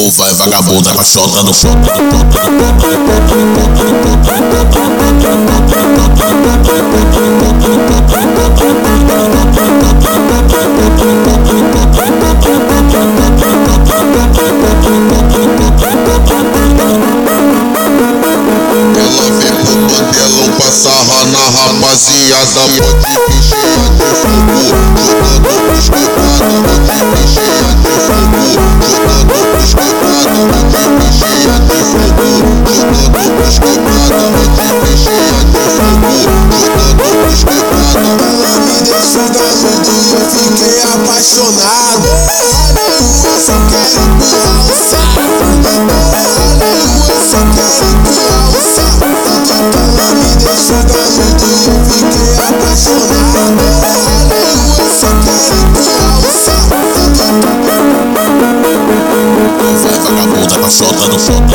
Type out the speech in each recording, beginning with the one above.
Ou vai vagabunda com a chota no fogo. Ela vem pro modelão pra sarrar na rapaziada. Pode vir cheia de fogo, jogando pros quebrados. Pode vir cheia de fogo, jogando pros quebrados. Pode vir cheia de fogo, jogando pros quebrados. Pode vir cheia de fogo, jogando pros quebrados. Ela me deixou doido e eu fiquei apaixonado. Olha eu só quero empurrar o saco. Olha eu só quero empurrar o saco. Ela me deixou doido e eu fiquei apaixonado. Olha eu só quero empurrar o saco. Vai vagabunda com a chota no fogo.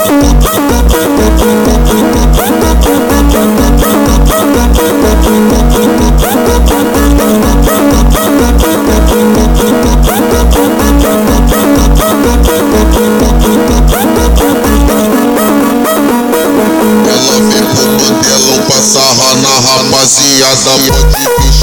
Ela vem pro modelão pra sarrar na rapaziada. Pode vir